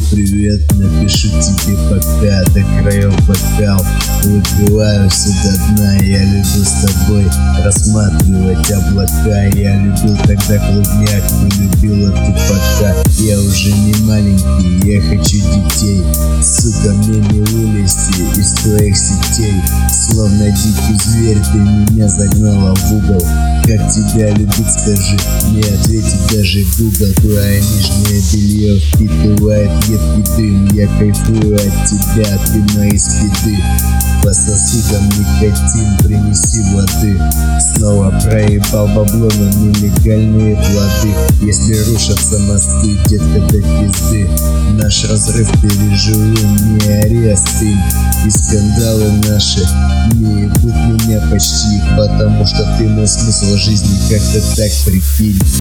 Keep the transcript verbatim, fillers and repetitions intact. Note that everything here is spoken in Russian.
привет, напишу тебе пока. До краев бокал выпиваю все до дна. Я люблю с тобой рассматривать облака. Я любил тогда клубняк, не любила ты пока. Я уже не маленький, я хочу детей. Сука, мне не вылезти из твоих сетей. Словно дикий зверь ты меня загнала в угол. Как тебя любить, скажи, не ответит даже Google. Твое нижнее белье впитывает едкий дым. Я кайфую от тебя, ты мои спиды. По сосудам никотин, принеси воды. Снова проебал бабло на нелегальные плоды. Если рушатся мосты, детка, до пизды. Наш разрыв переживу, не аресты. И скандалы наши не ебут меня почти. Потому что ты мой смысл жизни, как-то так, прикинь.